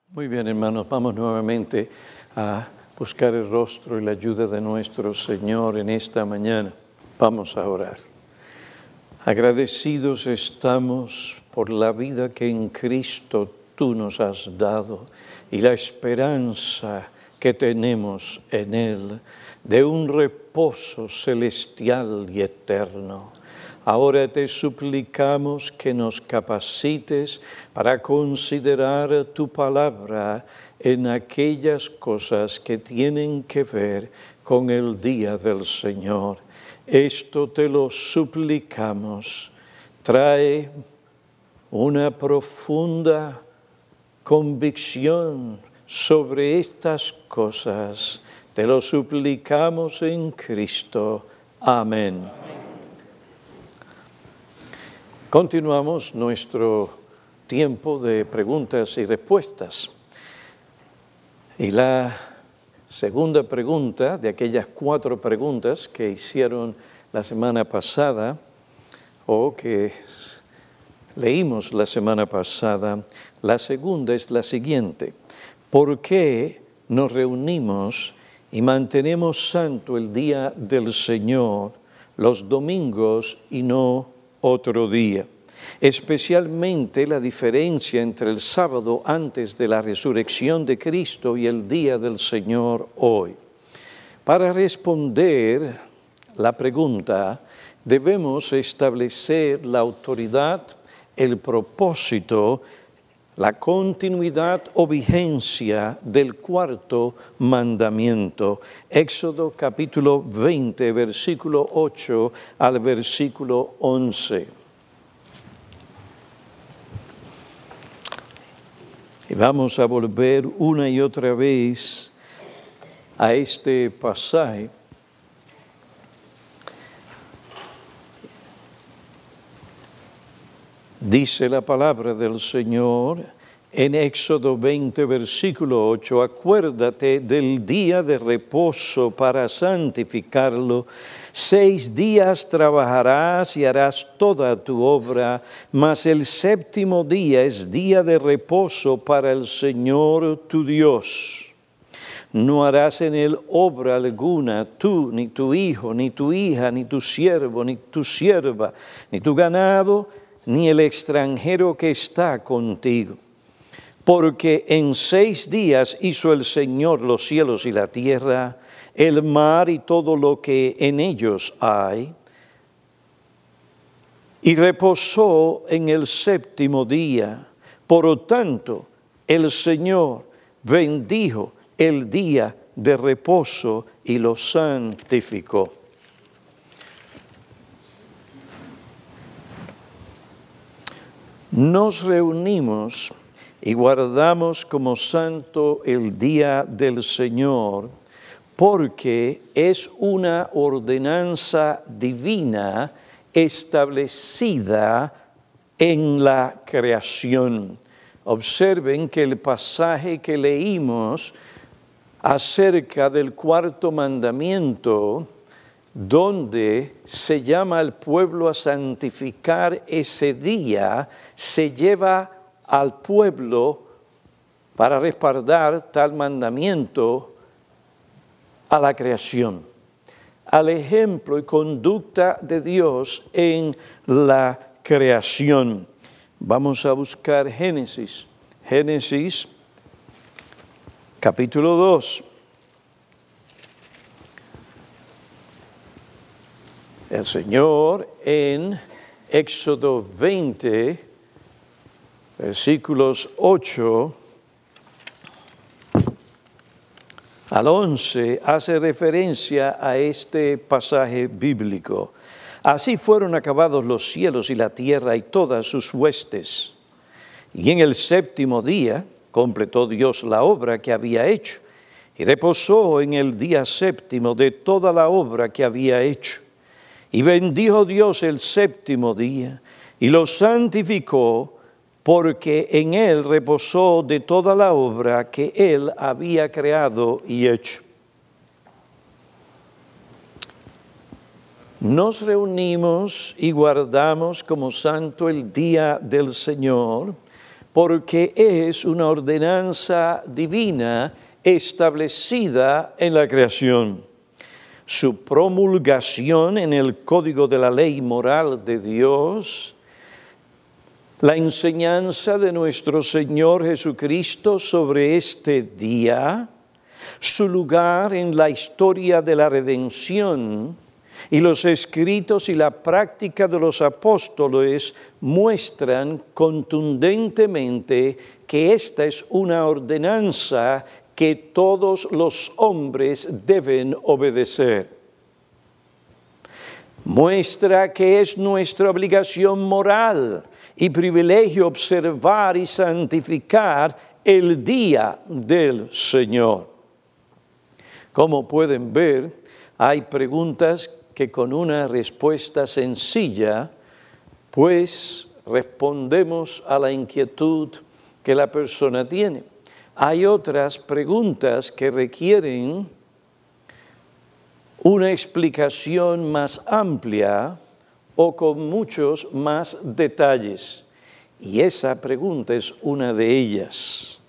Muy bien, hermanos, vamos nuevamente a buscar el rostro y la ayuda de nuestro Señor en esta mañana. Vamos a orar. Agradecidos estamos por la vida que en Cristo tú nos has dado y la esperanza que tenemos en Él de un reposo celestial y eterno. Ahora te suplicamos que nos capacites para considerar tu palabra en aquellas cosas que tienen que ver con el día del Señor. Esto te lo suplicamos. Trae una profunda convicción sobre estas cosas. Te lo suplicamos en Cristo. Amén. Continuamos nuestro tiempo de preguntas y respuestas. Y la segunda pregunta de aquellas 4 preguntas que hicieron la semana pasada o que leímos la semana pasada, la segunda es la siguiente. ¿Por qué nos reunimos y mantenemos santo el día del Señor los domingos y no otro día? Especialmente la diferencia entre el sábado antes de la resurrección de Cristo y el día del Señor hoy. Para responder la pregunta, debemos establecer la autoridad, el propósito, la continuidad o vigencia del cuarto mandamiento. Éxodo capítulo 20, versículo 8 al versículo 11. Y vamos a volver una y otra vez a este pasaje. Dice la palabra del Señor en Éxodo 20, versículo 8, acuérdate del día de reposo para santificarlo. 6 días trabajarás y harás toda tu obra, mas el 7º día es día de reposo para el Señor tu Dios. No harás en él obra alguna, tú, ni tu hijo, ni tu hija, ni tu siervo, ni tu sierva, ni tu ganado, ni el extranjero que está contigo. Porque en 6 días hizo el Señor los cielos y la tierra, el mar y todo lo que en ellos hay, y reposó en el 7º día. Por lo tanto, el Señor bendijo el día de reposo y lo santificó. Nos reunimos y guardamos como santo el día del Señor porque es una ordenanza divina establecida en la creación. Observen que el pasaje que leímos acerca del cuarto mandamiento, donde se llama al pueblo a santificar ese día, se lleva al pueblo para respaldar tal mandamiento a la creación, al ejemplo y conducta de Dios en la creación. Vamos a buscar Génesis capítulo 2. El Señor en Éxodo 20, versículos 8 al 11, hace referencia a este pasaje bíblico. Así fueron acabados los cielos y la tierra y todas sus huestes. Y en el 7º día completó Dios la obra que había hecho, y reposó en el día 7º de toda la obra que había hecho. Y bendijo Dios el 7º día, y lo santificó, porque en él reposó de toda la obra que él había creado y hecho. Nos reunimos y guardamos como santo el día del Señor, porque es una ordenanza divina establecida en la creación. Su promulgación en el código de la ley moral de Dios, la enseñanza de nuestro Señor Jesucristo sobre este día, su lugar en la historia de la redención y los escritos y la práctica de los apóstoles muestran contundentemente que esta es una ordenanza que todos los hombres deben obedecer. Muestra que es nuestra obligación moral y privilegio observar y santificar el día del Señor. Como pueden ver, hay preguntas que con una respuesta sencilla, pues respondemos a la inquietud que la persona tiene. Hay otras preguntas que requieren una explicación más amplia o con muchos más detalles. Y esa pregunta es una de ellas.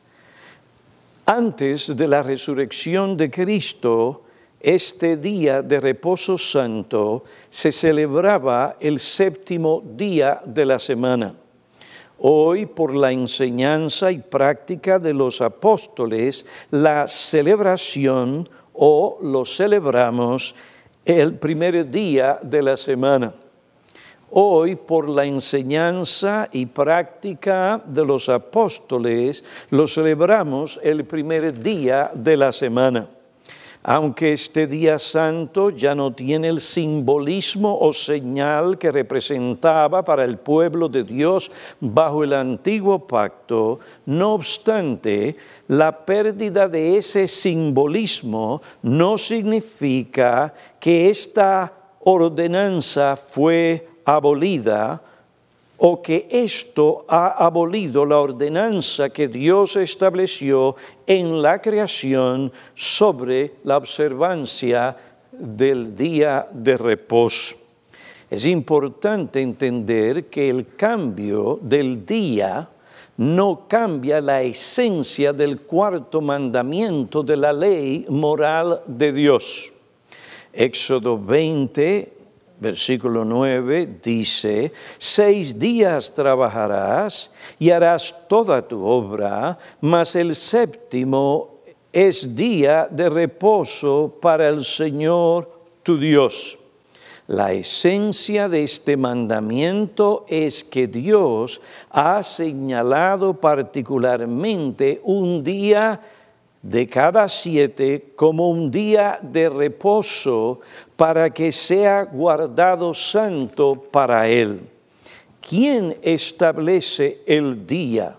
Antes de la resurrección de Cristo, este día de reposo santo se celebraba el séptimo día de la semana. Hoy, por la enseñanza y práctica de los apóstoles, la celebración o lo celebramos el primer día de la semana. Hoy, por la enseñanza y práctica de los apóstoles, lo celebramos el primer día de la semana. Aunque este día santo ya no tiene el simbolismo o señal que representaba para el pueblo de Dios bajo el antiguo pacto, no obstante, la pérdida de ese simbolismo no significa que esta ordenanza fue abolida o que esto ha abolido la ordenanza que Dios estableció en la creación sobre la observancia del día de reposo. Es importante entender que el cambio del día no cambia la esencia del cuarto mandamiento de la ley moral de Dios. Éxodo 20, versículo 9 dice: 6 días trabajarás y harás toda tu obra, mas el séptimo es día de reposo para el Señor tu Dios. La esencia de este mandamiento es que Dios ha señalado particularmente un día de cada 7 como un día de reposo para que sea guardado santo para Él. ¿Quién establece el día?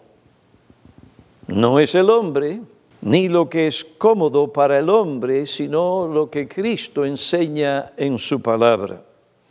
No es el hombre, ni lo que es cómodo para el hombre, sino lo que Cristo enseña en su palabra.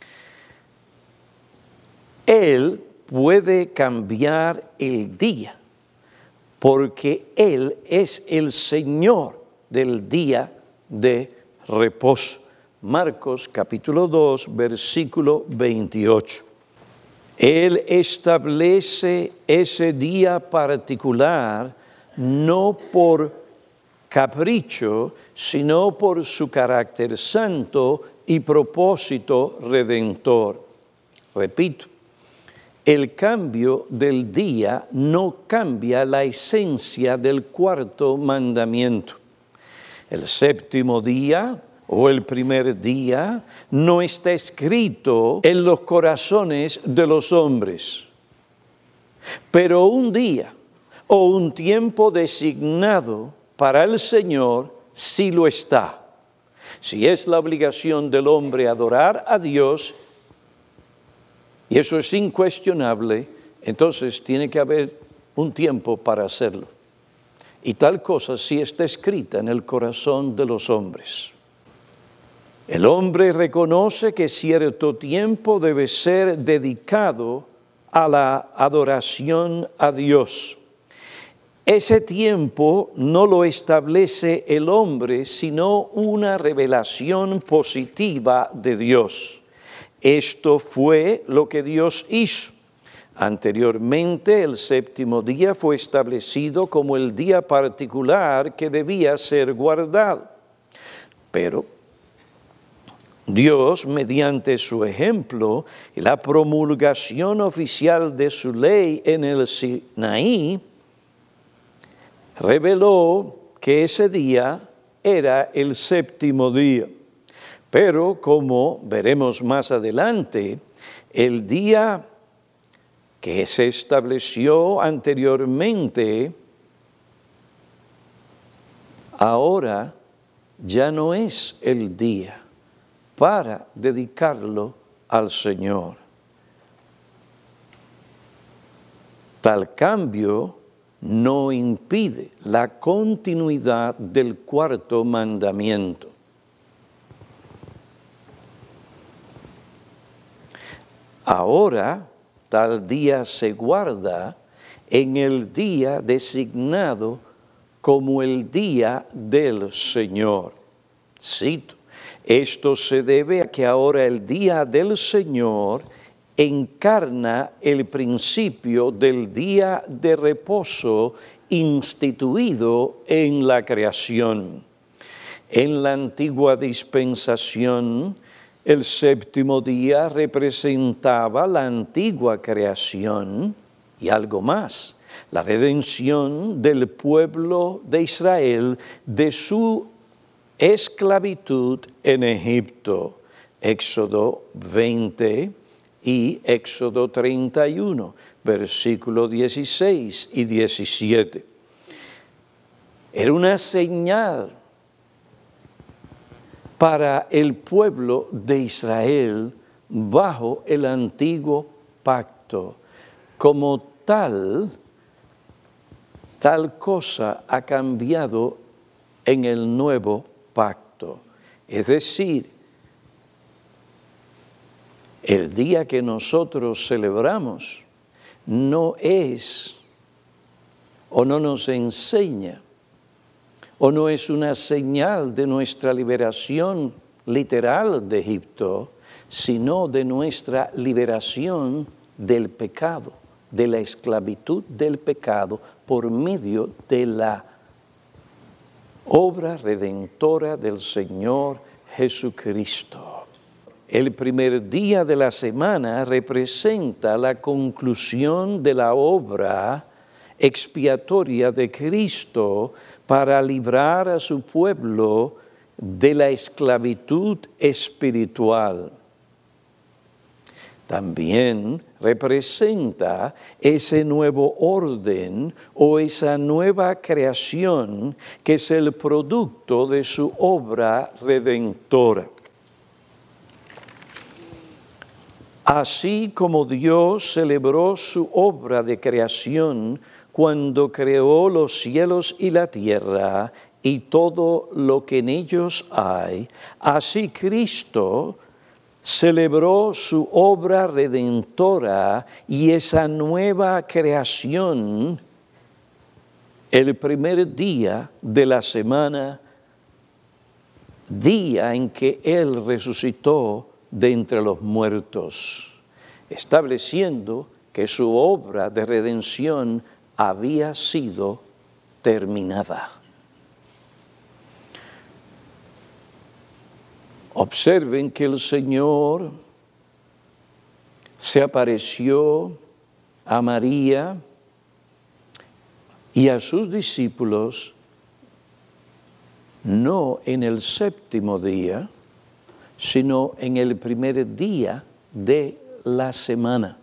Él puede cambiar el día, porque Él es el Señor del día de reposo. Marcos capítulo 2, versículo 28. Él establece ese día particular no por capricho, sino por su carácter santo y propósito redentor. Repito, el cambio del día no cambia la esencia del cuarto mandamiento. El séptimo día o el primer día no está escrito en los corazones de los hombres. Pero un día o un tiempo designado para el Señor sí lo está. Si es la obligación del hombre adorar a Dios, y eso es incuestionable, entonces tiene que haber un tiempo para hacerlo. Y tal cosa sí está escrita en el corazón de los hombres. El hombre reconoce que cierto tiempo debe ser dedicado a la adoración a Dios. Ese tiempo no lo establece el hombre, sino una revelación positiva de Dios. Esto fue lo que Dios hizo. Anteriormente, el séptimo día fue establecido como el día particular que debía ser guardado. Pero Dios, mediante su ejemplo y la promulgación oficial de su ley en el Sinaí, reveló que ese día era el séptimo día. Pero, como veremos más adelante, el día que se estableció anteriormente, ahora ya no es el día para dedicarlo al Señor. Tal cambio no impide la continuidad del cuarto mandamiento. Ahora, tal día se guarda en el día designado como el día del Señor. Cito, esto se debe a que ahora el día del Señor encarna el principio del día de reposo instituido en la creación. En la antigua dispensación, el séptimo día representaba la antigua creación y algo más, la redención del pueblo de Israel de su esclavitud en Egipto. Éxodo 20 y Éxodo 31, versículos 16 y 17. Era una señal para el pueblo de Israel bajo el antiguo pacto. Como tal cosa ha cambiado en el nuevo pacto. Es decir, el día que nosotros celebramos no es o no nos enseña o no es una señal de nuestra liberación literal de Egipto, sino de nuestra liberación del pecado, de la esclavitud del pecado por medio de la obra redentora del Señor Jesucristo. El primer día de la semana representa la conclusión de la obra expiatoria de Cristo para librar a su pueblo de la esclavitud espiritual. También representa ese nuevo orden o esa nueva creación que es el producto de su obra redentora. Así como Dios celebró su obra de creación cuando creó los cielos y la tierra y todo lo que en ellos hay, así Cristo celebró su obra redentora y esa nueva creación el primer día de la semana, día en que Él resucitó de entre los muertos, estableciendo que su obra de redención había sido terminada. Observen que el Señor se apareció a María y a sus discípulos no en el séptimo día, sino en el primer día de la semana.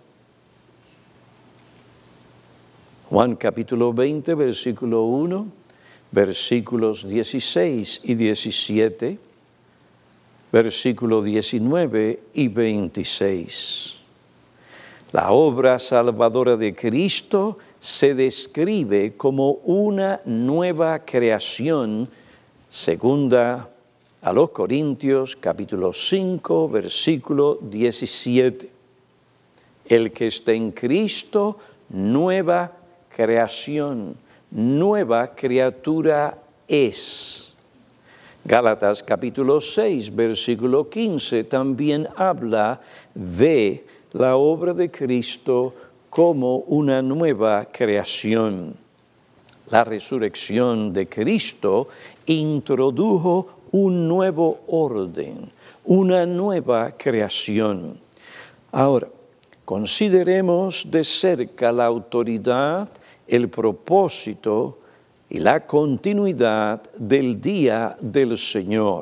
Juan capítulo 20, versículo 1, versículos 16 y 17, versículo 19 y 26. La obra salvadora de Cristo se describe como una nueva creación, segunda a los Corintios, capítulo 5, versículo 17. El que está en Cristo, nueva creación, nueva criatura es. Gálatas capítulo 6, versículo 15, también habla de la obra de Cristo como una nueva creación. La resurrección de Cristo introdujo un nuevo orden, una nueva creación. Ahora, consideremos de cerca la autoridad, el propósito y la continuidad del día del Señor.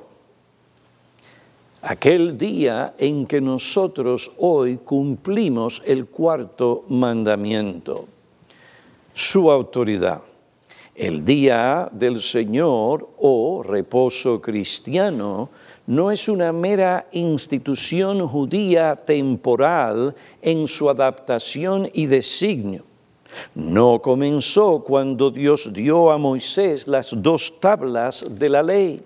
Aquel día en que nosotros hoy cumplimos el cuarto mandamiento. Su autoridad. El día del Señor o reposo cristiano no es una mera institución judía temporal en su adaptación y designio. No comenzó cuando Dios dio a Moisés las 2 tablas de la ley,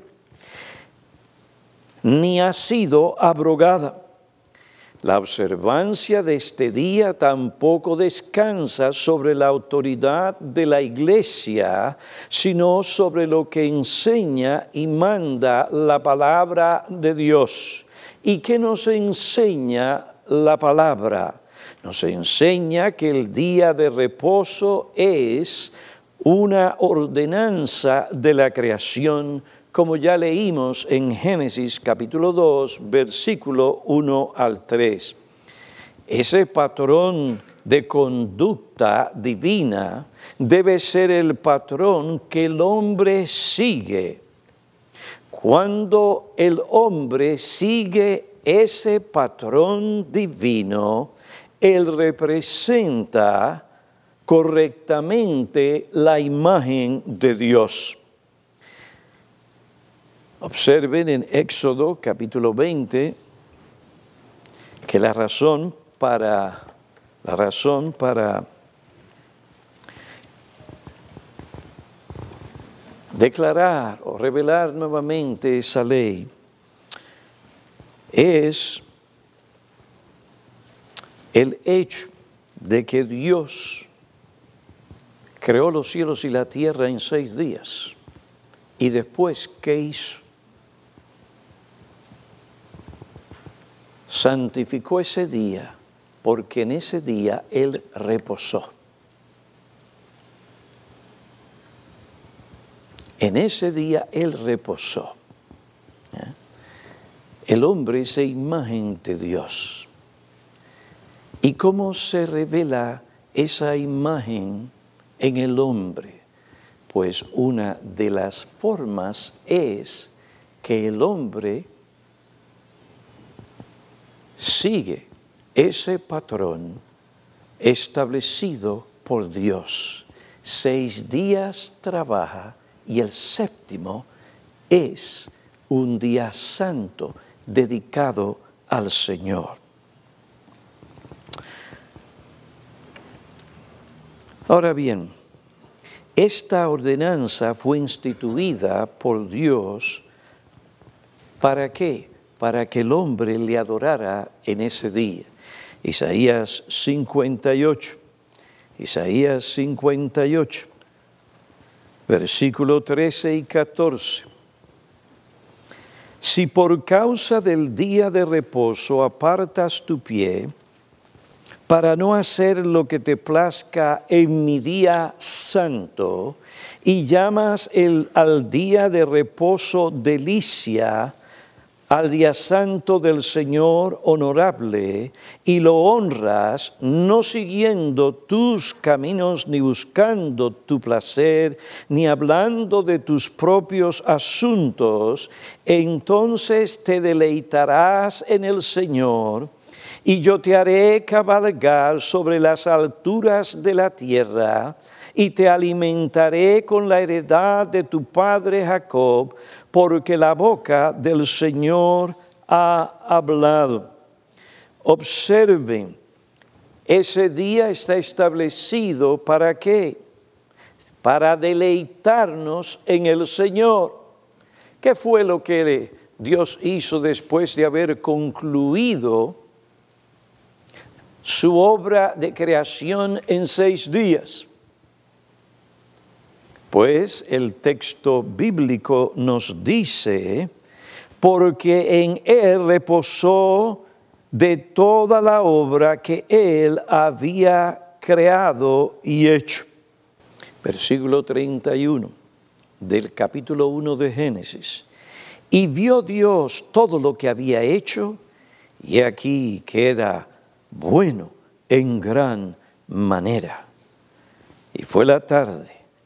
ni ha sido abrogada. La observancia de este día tampoco descansa sobre la autoridad de la Iglesia, sino sobre lo que enseña y manda la palabra de Dios. ¿Y qué nos enseña la palabra? Nos enseña que el día de reposo es una ordenanza de la creación, como ya leímos en Génesis capítulo 2, versículo 1 al 3. Ese patrón de conducta divina debe ser el patrón que el hombre sigue. Cuando el hombre sigue ese patrón divino, él representa correctamente la imagen de Dios. Observen en Éxodo capítulo 20 que la razón para declarar o revelar nuevamente esa ley es el hecho de que Dios creó los cielos y la tierra en 6 días. Y después, ¿qué hizo? Santificó ese día, porque en ese día Él reposó. En ese día Él reposó. El hombre es imagen de Dios. ¿Y cómo se revela esa imagen en el hombre? Pues una de las formas es que el hombre sigue ese patrón establecido por Dios. 6 días trabaja y el 7º es un día santo dedicado al Señor. Ahora bien, esta ordenanza fue instituida por Dios, ¿para qué? Para que el hombre le adorara en ese día. Isaías 58, versículo 13 y 14. Si por causa del día de reposo apartas tu pie, para no hacer lo que te plazca en mi día santo, y llamas al día de reposo delicia, al día santo del Señor honorable, y lo honras, no siguiendo tus caminos, ni buscando tu placer, ni hablando de tus propios asuntos, entonces te deleitarás en el Señor, y yo te haré cabalgar sobre las alturas de la tierra, y te alimentaré con la heredad de tu padre Jacob, porque la boca del Señor ha hablado. Observen, ese día está establecido ¿para qué? Para deleitarnos en el Señor. ¿Qué fue lo que Dios hizo después de haber concluido su obra de creación en 6 días? Pues el texto bíblico nos dice, porque en Él reposó de toda la obra que Él había creado y hecho. Versículo 31 del capítulo 1 de Génesis. Y vio Dios todo lo que había hecho, y he aquí que era bueno en gran manera. Y fue la tarde,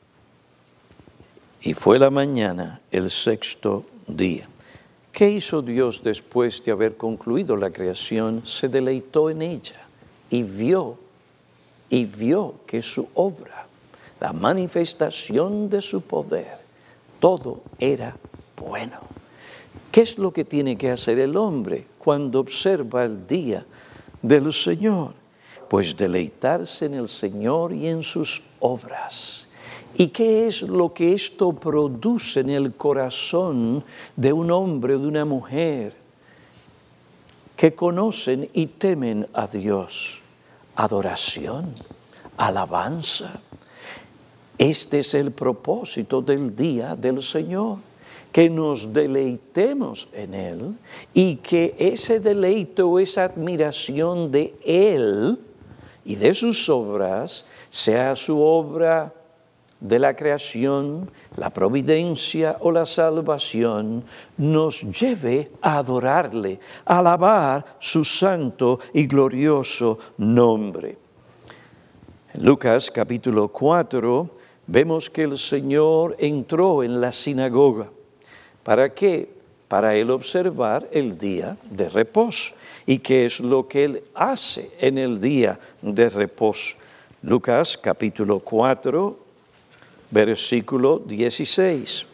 y fue la mañana, el sexto día. ¿Qué hizo Dios después de haber concluido la creación? Se deleitó en ella y vio que su obra, la manifestación de su poder, todo era bueno. ¿Qué es lo que tiene que hacer el hombre cuando observa el día del Señor? Pues deleitarse en el Señor y en sus obras. ¿Y qué es lo que esto produce en el corazón de un hombre o de una mujer que conocen y temen a Dios? Adoración, alabanza. Este es el propósito del día del Señor, que nos deleitemos en Él y que ese deleite o esa admiración de Él y de sus obras sea su obra de la creación, la providencia o la salvación, nos lleve a adorarle, a alabar su santo y glorioso nombre. En Lucas capítulo 4 vemos que el Señor entró en la sinagoga. ¿Para qué? Para Él observar el día de reposo. ¿Y qué es lo que Él hace en el día de reposo? Lucas capítulo 4, versículo 16.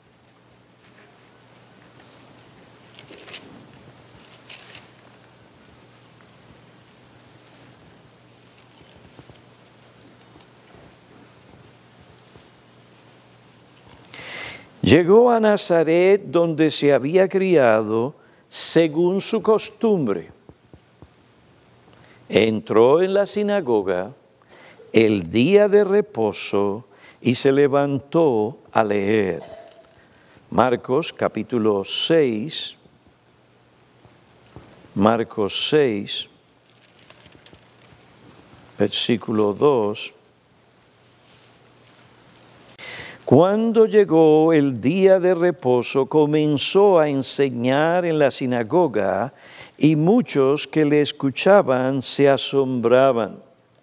Llegó a Nazaret, donde se había criado, según su costumbre. Entró en la sinagoga el día de reposo y se levantó a leer. Marcos capítulo 6, Marcos 6, versículo 2. Cuando llegó el día de reposo, comenzó a enseñar en la sinagoga y muchos que le escuchaban se asombraban.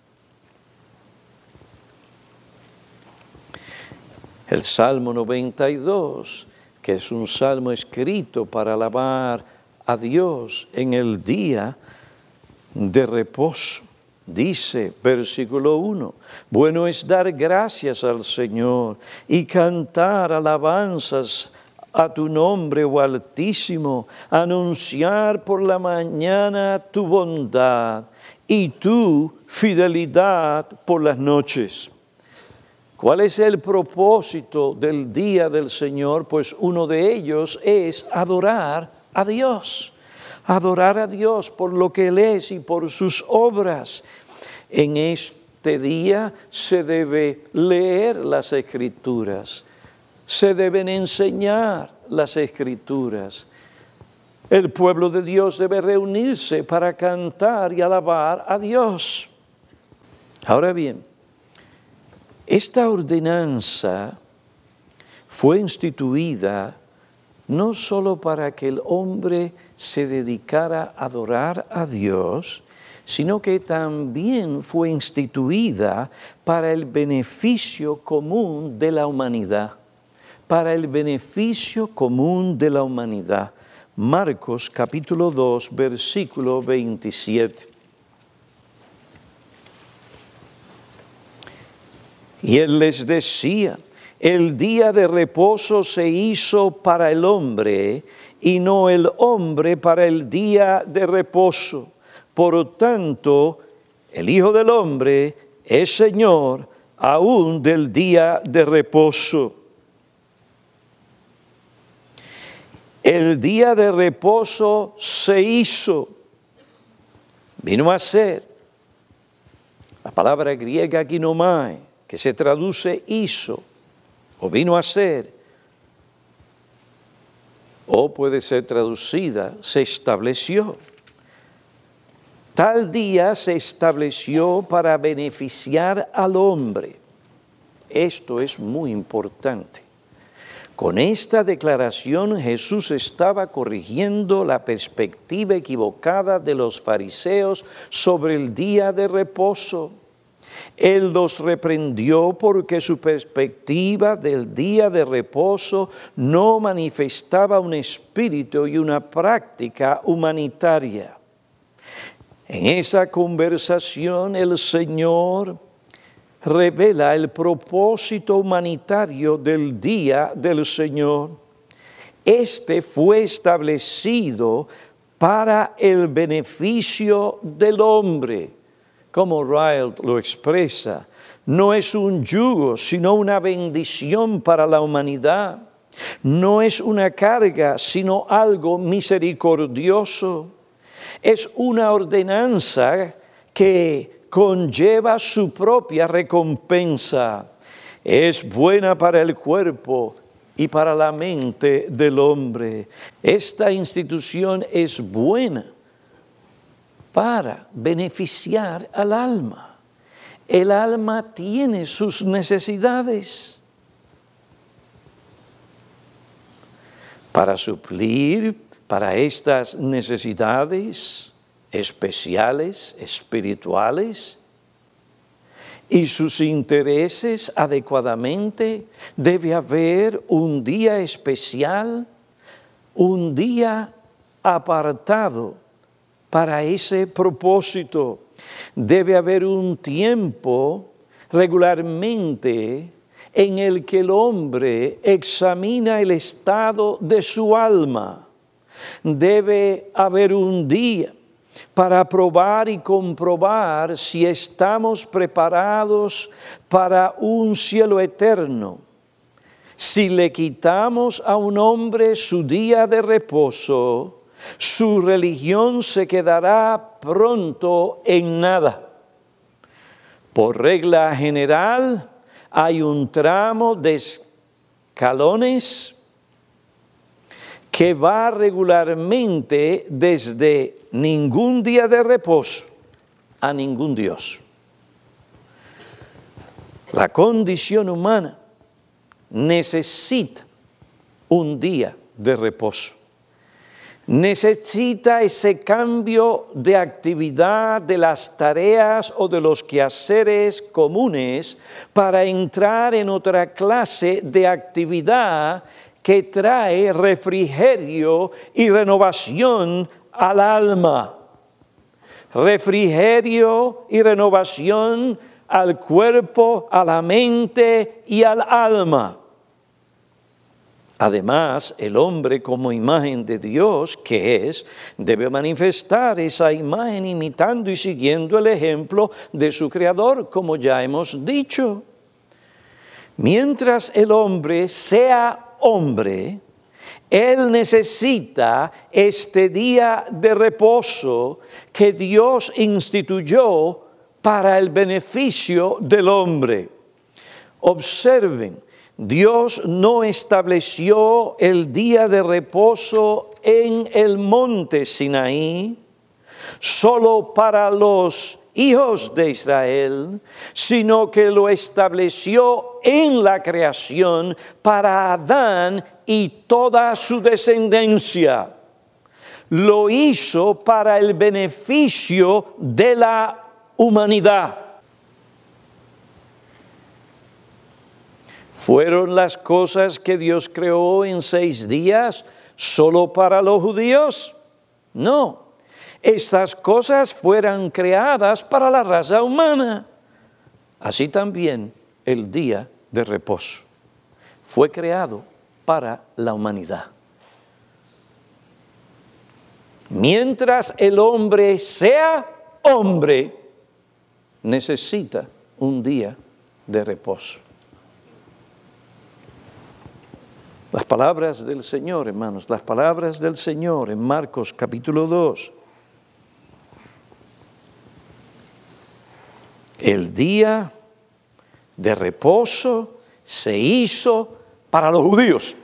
El Salmo 92, que es un salmo escrito para alabar a Dios en el día de reposo. Dice, versículo 1, bueno es dar gracias al Señor y cantar alabanzas a tu nombre, oh Altísimo, anunciar por la mañana tu bondad y tu fidelidad por las noches. ¿Cuál es el propósito del día del Señor? Pues uno de ellos es adorar a Dios. Adorar a Dios por lo que Él es y por sus obras. En este día se debe leer las Escrituras, se deben enseñar las Escrituras. El pueblo de Dios debe reunirse para cantar y alabar a Dios. Ahora bien, esta ordenanza fue instituida no solo para que el hombre se dedicara a adorar a Dios, sino que también fue instituida para el beneficio común de la humanidad. Para el beneficio común de la humanidad. Marcos capítulo 2, versículo 27. Y Él les decía, el día de reposo se hizo para el hombre y no el hombre para el día de reposo. Por tanto, el Hijo del Hombre es Señor aún del día de reposo. El día de reposo se hizo, vino a ser. La palabra griega ginomai, que se traduce hizo, o vino a ser, o puede ser traducida, se estableció. Tal día se estableció para beneficiar al hombre. Esto es muy importante. Con esta declaración Jesús estaba corrigiendo la perspectiva equivocada de los fariseos sobre el día de reposo. Él los reprendió porque su perspectiva del día de reposo no manifestaba un espíritu y una práctica humanitaria. En esa conversación el Señor revela el propósito humanitario del día del Señor. Este fue establecido para el beneficio del hombre. Como Ryle lo expresa, no es un yugo, sino una bendición para la humanidad. No es una carga, sino algo misericordioso. Es una ordenanza que conlleva su propia recompensa. Es buena para el cuerpo y para la mente del hombre. Esta institución es buena para beneficiar al alma. El alma tiene sus necesidades. Para suplir para estas necesidades especiales, espirituales, y sus intereses adecuadamente, debe haber un día especial, un día apartado para ese propósito. Debe haber un tiempo regularmente en el que el hombre examina el estado de su alma. Debe haber un día para probar y comprobar si estamos preparados para un cielo eterno. Si le quitamos a un hombre su día de reposo, su religión se quedará pronto en nada. Por regla general, hay un tramo de escalones que va regularmente desde ningún día de reposo a ningún Dios. La condición humana necesita un día de reposo. Necesita ese cambio de actividad de las tareas o de los quehaceres comunes para entrar en otra clase de actividad que trae refrigerio y renovación al alma. Refrigerio y renovación al cuerpo, a la mente y al alma. Además, el hombre como imagen de Dios, que es, debe manifestar esa imagen imitando y siguiendo el ejemplo de su Creador, como ya hemos dicho. Mientras el hombre sea hombre, él necesita este día de reposo que Dios instituyó para el beneficio del hombre. Observen, Dios no estableció el día de reposo en el monte Sinaí solo para los hijos de Israel, sino que lo estableció en la creación para Adán y toda su descendencia. Lo hizo para el beneficio de la humanidad. ¿Fueron las cosas que Dios creó en 6 días solo para los judíos? No. Estas cosas fueron creadas para la raza humana. Así también el día de reposo fue creado para la humanidad. Mientras el hombre sea hombre, necesita un día de reposo. Las palabras del Señor, hermanos, las palabras del Señor en Marcos capítulo 2. El día de reposo se hizo para los judíos.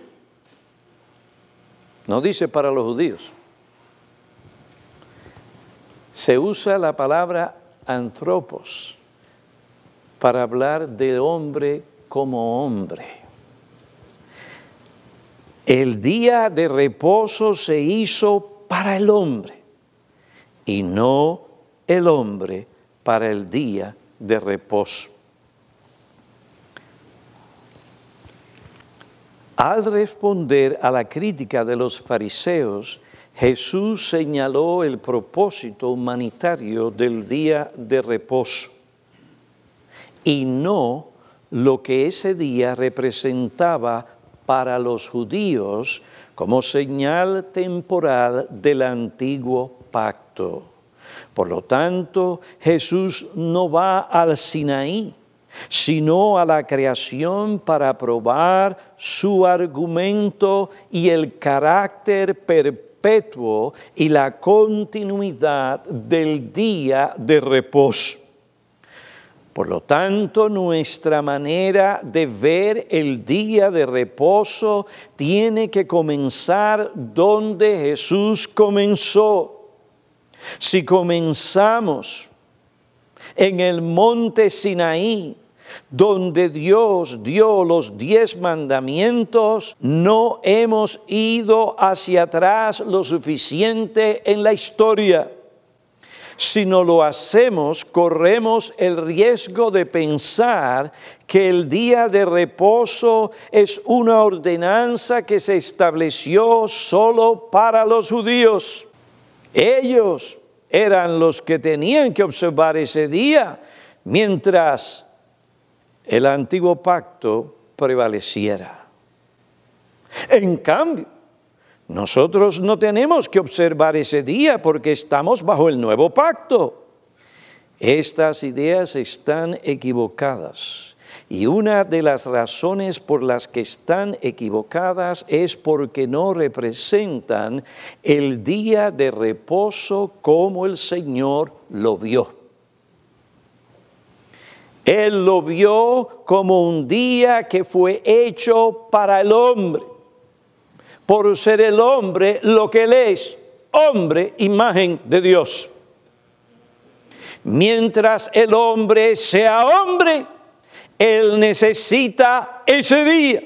No dice para los judíos. Se usa la palabra antropos para hablar de hombre como hombre. El día de reposo se hizo para el hombre y no el hombre para el día de reposo. Al responder a la crítica de los fariseos, Jesús señaló el propósito humanitario del día de reposo y no lo que ese día representaba para los judíos como señal temporal del antiguo pacto. Por lo tanto, Jesús no va al Sinaí, sino a la creación para probar su argumento y el carácter perpetuo y la continuidad del día de reposo. Por lo tanto, nuestra manera de ver el día de reposo tiene que comenzar donde Jesús comenzó. Si comenzamos en el monte Sinaí, donde Dios dio los 10 mandamientos, no hemos ido hacia atrás lo suficiente en la historia. Si no lo hacemos, corremos el riesgo de pensar que el día de reposo es una ordenanza que se estableció solo para los judíos. Ellos eran los que tenían que observar ese día, mientras el antiguo pacto prevaleciera. En cambio, nosotros no tenemos que observar ese día porque estamos bajo el nuevo pacto. Estas ideas están equivocadas. Y una de las razones por las que están equivocadas es porque no representan el día de reposo como el Señor lo vio. Él lo vio como un día que fue hecho para el hombre. Por ser el hombre lo que él es, hombre, imagen de Dios. Mientras el hombre sea hombre, él necesita ese día.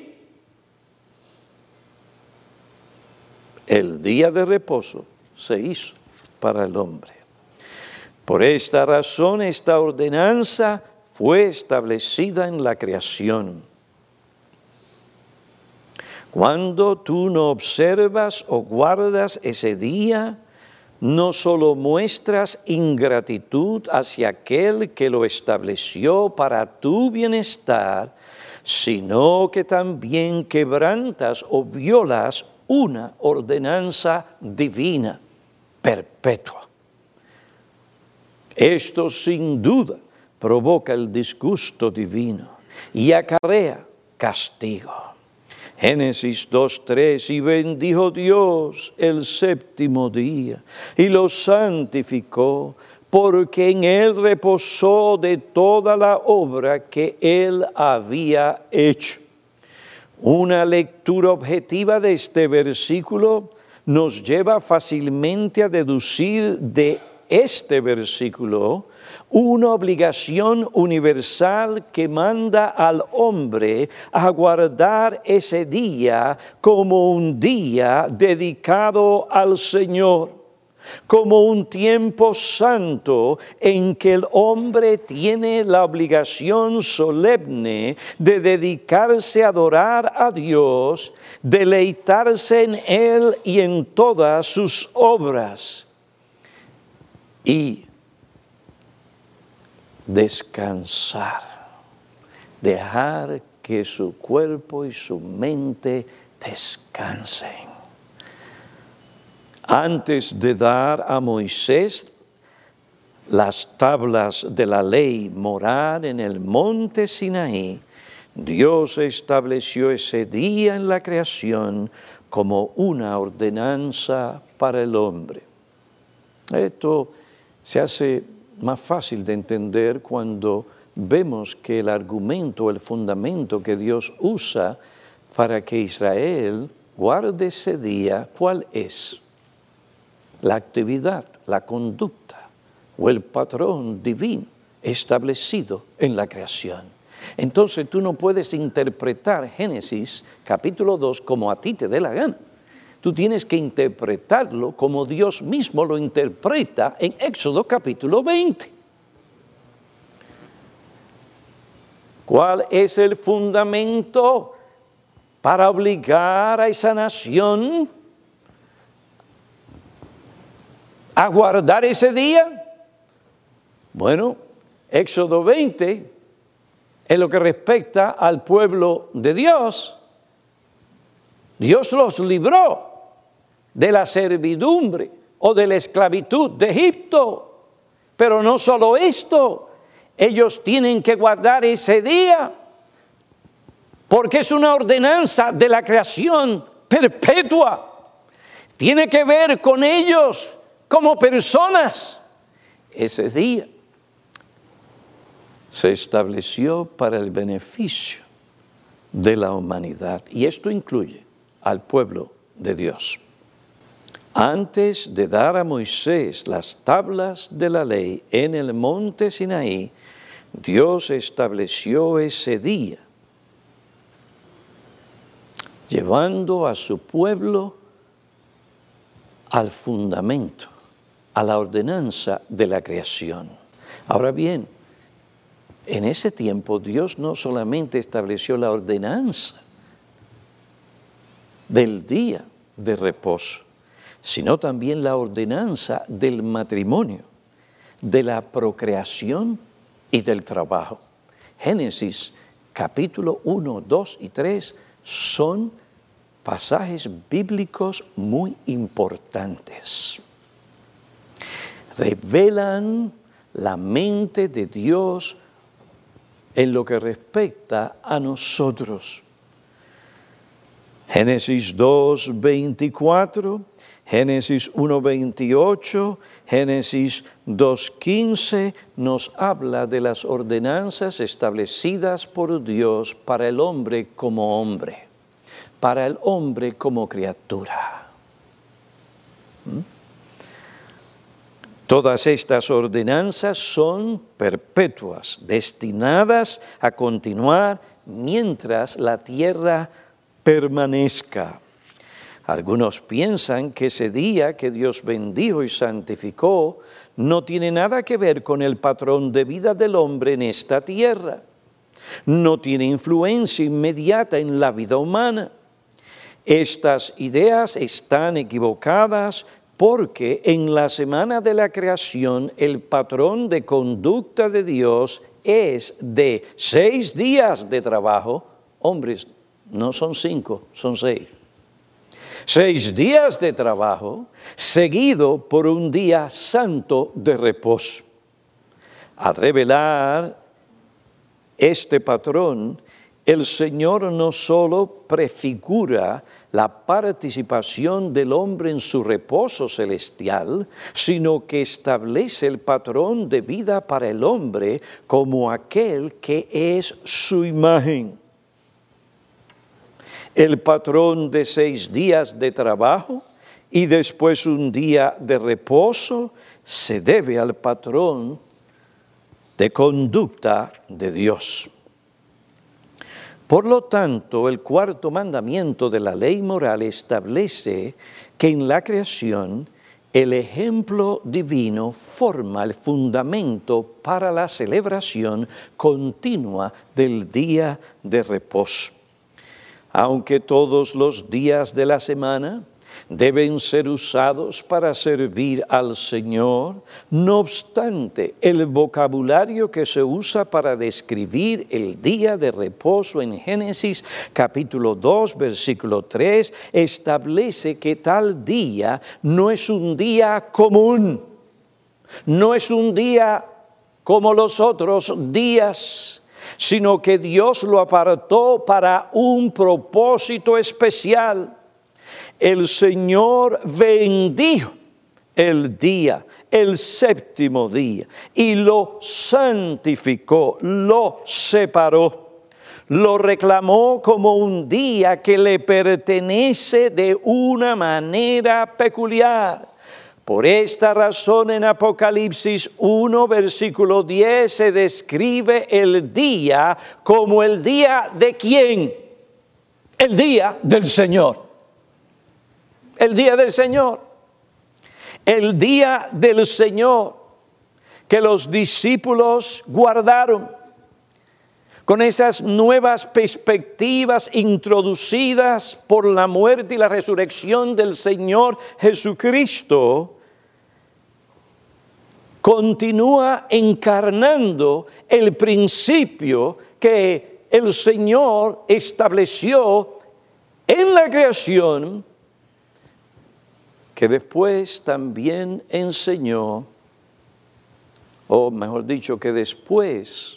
El día de reposo se hizo para el hombre. Por esta razón, esta ordenanza fue establecida en la creación. Cuando tú no observas o guardas ese día, no solo muestras ingratitud hacia aquel que lo estableció para tu bienestar, sino que también quebrantas o violas una ordenanza divina, perpetua. Esto sin duda provoca el disgusto divino y acarrea castigo. Génesis 2:3, y bendijo Dios el séptimo día y lo santificó, porque en él reposó de toda la obra que él había hecho. Una lectura objetiva de este versículo nos lleva fácilmente a deducir de este versículo una obligación universal que manda al hombre a guardar ese día como un día dedicado al Señor, como un tiempo santo en que el hombre tiene la obligación solemne de dedicarse a adorar a Dios, deleitarse en Él y en todas sus obras y descansar, dejar que su cuerpo y su mente descansen. Antes de dar a Moisés las tablas de la ley moral en el monte Sinaí, Dios estableció ese día en la creación como una ordenanza para el hombre. Esto se hace más fácil de entender cuando vemos que el argumento, el fundamento que Dios usa para que Israel guarde ese día, ¿cuál es? La actividad, la conducta, o el patrón divino establecido en la creación. Entonces tú no puedes interpretar Génesis capítulo 2 como a ti te dé la gana. Tú tienes que interpretarlo como Dios mismo lo interpreta en Éxodo capítulo 20. ¿Cuál es el fundamento para obligar a esa nación a guardar ese día? Bueno, Éxodo 20, en lo que respecta al pueblo de Dios, Dios los libró de la servidumbre o de la esclavitud de Egipto. Pero no solo esto, ellos tienen que guardar ese día porque es una ordenanza de la creación perpetua. Tiene que ver con ellos como personas. Ese día se estableció para el beneficio de la humanidad y esto incluye al pueblo de Dios. Antes de dar a Moisés las tablas de la ley en el monte Sinaí, Dios estableció ese día, llevando a su pueblo al fundamento, a la ordenanza de la creación. Ahora bien, en ese tiempo Dios no solamente estableció la ordenanza del día de reposo, sino también la ordenanza del matrimonio, de la procreación y del trabajo. Génesis capítulo 1, 2 y 3 son pasajes bíblicos muy importantes. Revelan la mente de Dios en lo que respecta a nosotros. Génesis 2, 24, Génesis 1, 28, Génesis 2, 15 nos habla de las ordenanzas establecidas por Dios para el hombre como hombre, para el hombre como criatura. Todas estas ordenanzas son perpetuas, destinadas a continuar mientras la tierra permanezca. Algunos piensan que ese día que Dios bendijo y santificó no tiene nada que ver con el patrón de vida del hombre en esta tierra. No tiene influencia inmediata en la vida humana. Estas ideas están equivocadas porque en la semana de la creación el patrón de conducta de Dios es de 6 días de trabajo. Hombres, no son 5, son 6. 6 días de trabajo seguido por un día santo de reposo. Al revelar este patrón, el Señor no solo prefigura la participación del hombre en su reposo celestial, sino que establece el patrón de vida para el hombre como aquel que es su imagen. El patrón de 6 días de trabajo y después un día de reposo se debe al patrón de conducta de Dios. Por lo tanto, el 4º mandamiento de la ley moral establece que en la creación el ejemplo divino forma el fundamento para la celebración continua del día de reposo. Aunque todos los días de la semana deben ser usados para servir al Señor, no obstante, el vocabulario que se usa para describir el día de reposo en Génesis capítulo 2, versículo 3, establece que tal día no es un día común, no es un día como los otros días, sino que Dios lo apartó para un propósito especial. El Señor bendijo el día, el 7º día, y lo santificó, lo separó, lo reclamó como un día que le pertenece de una manera peculiar, Por esta razón en Apocalipsis 1, versículo 10, se describe el día como el día de ¿quién? El día del Señor. El día del Señor. El día del Señor que los discípulos guardaron con esas nuevas perspectivas introducidas por la muerte y la resurrección del Señor Jesucristo, continúa encarnando el principio que el Señor estableció en la creación, que después también enseñó, o mejor dicho, que después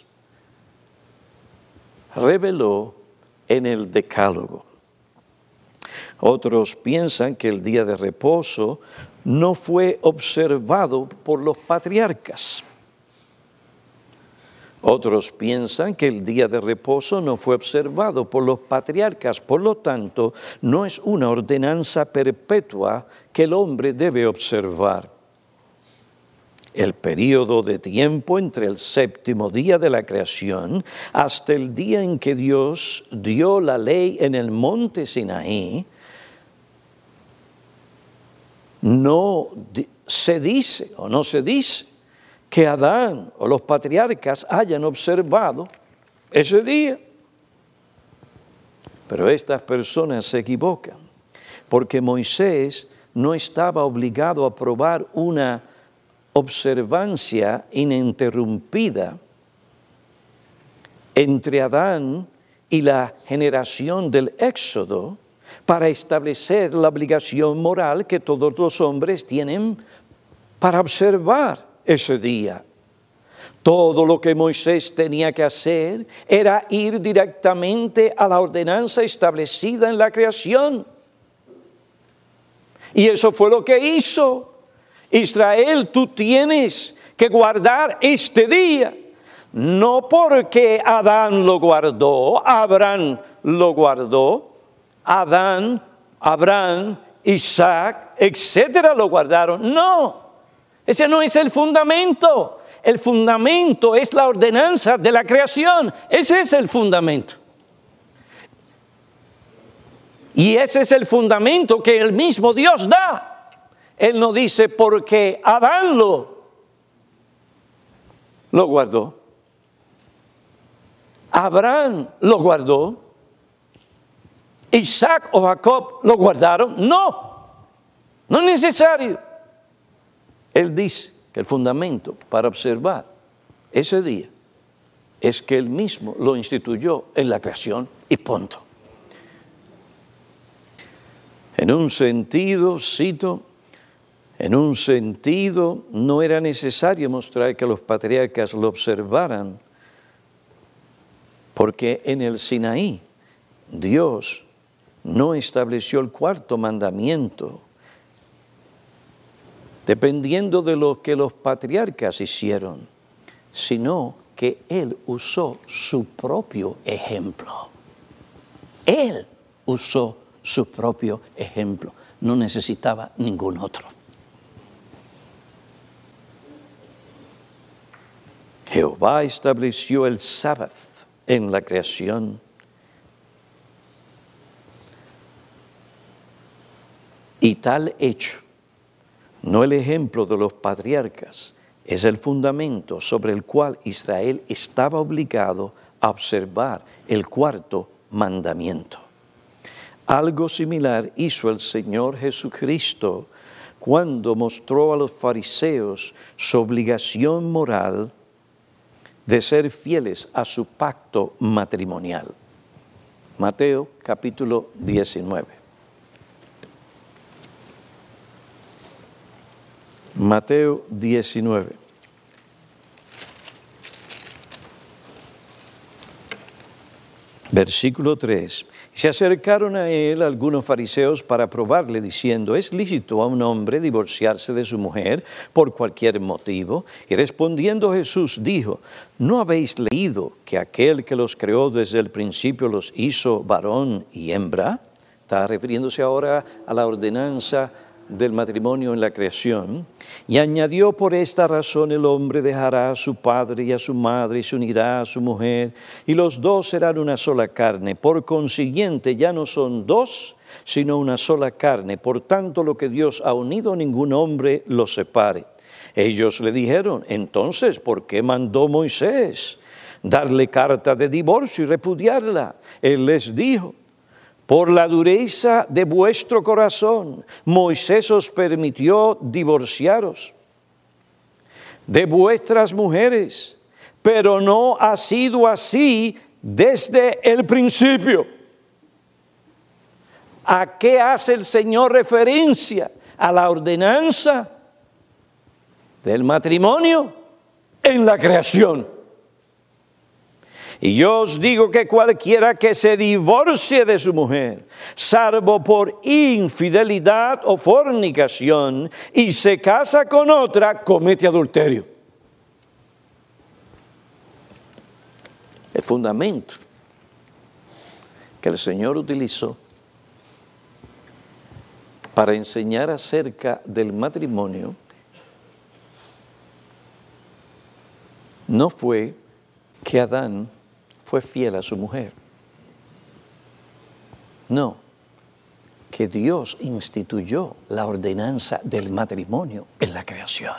reveló en el Decálogo. Otros piensan que el día de reposo no fue observado por los patriarcas. Otros piensan que el día de reposo no fue observado por los patriarcas, por lo tanto, no es una ordenanza perpetua que el hombre debe observar. El período de tiempo entre el séptimo día de la creación hasta el día en que Dios dio la ley en el monte Sinaí, no se dice o no se dice que Adán o los patriarcas hayan observado ese día. Pero estas personas se equivocan, porque Moisés no estaba obligado a probar una observancia ininterrumpida entre Adán y la generación del Éxodo para establecer la obligación moral que todos los hombres tienen para observar ese día. Todo lo que Moisés tenía que hacer era ir directamente a la ordenanza establecida en la creación. Y eso fue lo que hizo. Israel, tú tienes que guardar este día, no porque Adán lo guardó, Abraham lo guardó, Adán, Abraham, Isaac, etcétera, lo guardaron. No, ese no es el fundamento. El fundamento es la ordenanza de la creación. Ese es el fundamento. Y ese es el fundamento que el mismo Dios da. Él no dice porque Adán lo guardó. Abraham lo guardó. Isaac o Jacob lo guardaron. No es necesario. Él dice que el fundamento para observar ese día es que Él mismo lo instituyó en la creación y punto. En un sentido, cito, en un sentido no era necesario mostrar que los patriarcas lo observaran, porque en el Sinaí Dios no estableció el cuarto mandamiento dependiendo de lo que los patriarcas hicieron, sino que Él usó su propio ejemplo. Él usó su propio ejemplo, no necesitaba ningún otro. Jehová estableció el sábado en la creación y tal hecho, no el ejemplo de los patriarcas, es el fundamento sobre el cual Israel estaba obligado a observar el cuarto mandamiento. Algo similar hizo el Señor Jesucristo cuando mostró a los fariseos su obligación moral de ser fieles a su pacto matrimonial. Mateo capítulo 19. Mateo 19. Versículo 3. Se acercaron a él algunos fariseos para probarle, diciendo: ¿es lícito a un hombre divorciarse de su mujer por cualquier motivo? Y respondiendo Jesús dijo: ¿no habéis leído que aquel que los creó desde el principio los hizo varón y hembra? Está refiriéndose ahora a la ordenanza del matrimonio en la creación, y añadió: por esta razón el hombre dejará a su padre y a su madre y se unirá a su mujer, y los dos serán una sola carne. Por consiguiente ya no son dos, sino una sola carne. Por tanto, lo que Dios ha unido, ningún hombre lo separe. Ellos le dijeron: entonces, ¿por qué mandó Moisés darle carta de divorcio y repudiarla? Él les dijo: por la dureza de vuestro corazón, Moisés os permitió divorciaros de vuestras mujeres, pero no ha sido así desde el principio. ¿A qué hace el Señor referencia? A la ordenanza del matrimonio en la creación. Y yo os digo que cualquiera que se divorcie de su mujer, salvo por infidelidad o fornicación, y se casa con otra, comete adulterio. El fundamento que el Señor utilizó para enseñar acerca del matrimonio no fue que Adán fue fiel a su mujer. No, que Dios instituyó la ordenanza del matrimonio en la creación.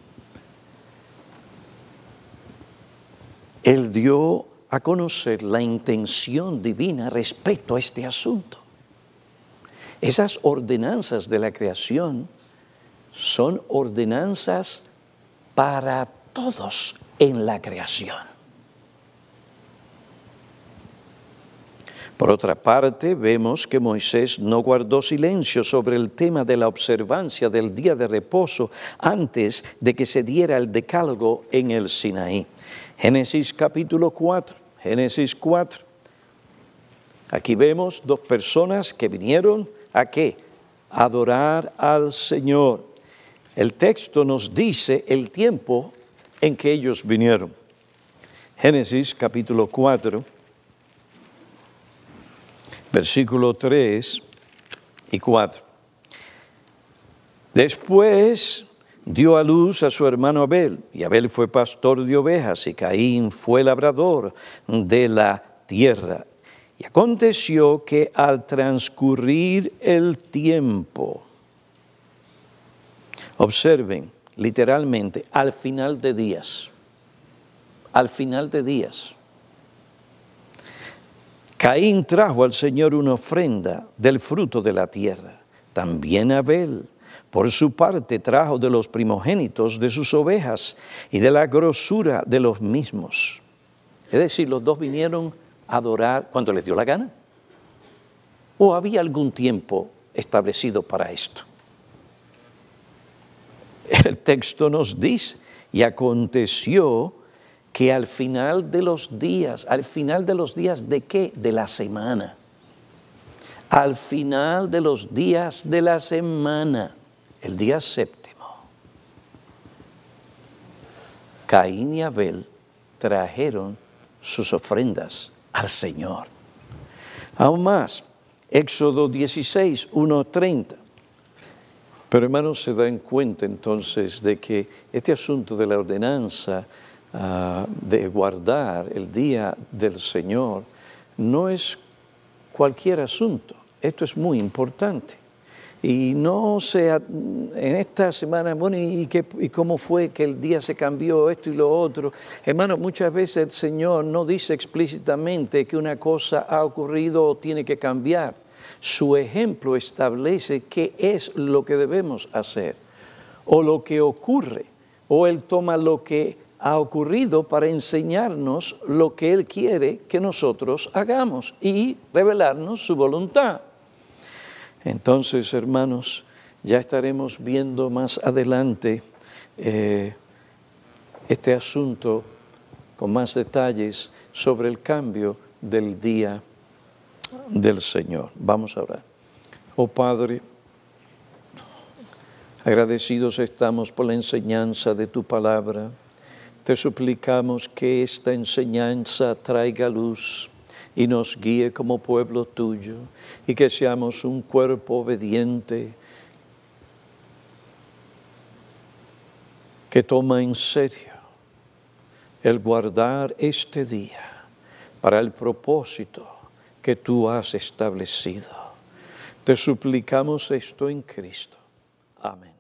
Él dio a conocer la intención divina respecto a este asunto. Esas ordenanzas de la creación son ordenanzas para todos en la creación. Por otra parte, vemos que Moisés no guardó silencio sobre el tema de la observancia del día de reposo antes de que se diera el decálogo en el Sinaí. Génesis capítulo 4, Génesis 4. Aquí vemos dos personas que vinieron ¿a qué? A adorar al Señor. El texto nos dice el tiempo en que ellos vinieron. Génesis capítulo 4. Versículo 3 y 4. Después dio a luz a su hermano Abel, y Abel fue pastor de ovejas, y Caín fue labrador de la tierra. Y aconteció que al transcurrir el tiempo, observen literalmente, al final de días, Caín trajo al Señor una ofrenda del fruto de la tierra. También Abel, por su parte, trajo de los primogénitos de sus ovejas y de la grosura de los mismos. Es decir, los dos vinieron a adorar cuando les dio la gana. ¿O había algún tiempo establecido para esto? El texto nos dice: y aconteció que al final de los días ¿de qué? De la semana. Al final de los días de la semana, el día séptimo, Caín y Abel trajeron sus ofrendas al Señor. Aún más, Éxodo 16, 1-30. Pero hermanos, se dan cuenta entonces de que este asunto de la ordenanza de guardar el día del Señor no es cualquier asunto. Esto es muy importante. Y no sea en esta semana, bueno, ¿y cómo fue que el día se cambió esto y lo otro? Hermanos, muchas veces el Señor no dice explícitamente que una cosa ha ocurrido o tiene que cambiar. Su ejemplo establece qué es lo que debemos hacer, o lo que ocurre, o Él toma lo que ha ocurrido para enseñarnos lo que Él quiere que nosotros hagamos y revelarnos su voluntad. Entonces, hermanos, ya estaremos viendo más adelante este asunto con más detalles sobre el cambio del día del Señor. Vamos a orar. Oh Padre, agradecidos estamos por la enseñanza de tu palabra. Te suplicamos que esta enseñanza traiga luz y nos guíe como pueblo tuyo, y que seamos un cuerpo obediente que toma en serio el guardar este día para el propósito que tú has establecido. Te suplicamos esto en Cristo. Amén.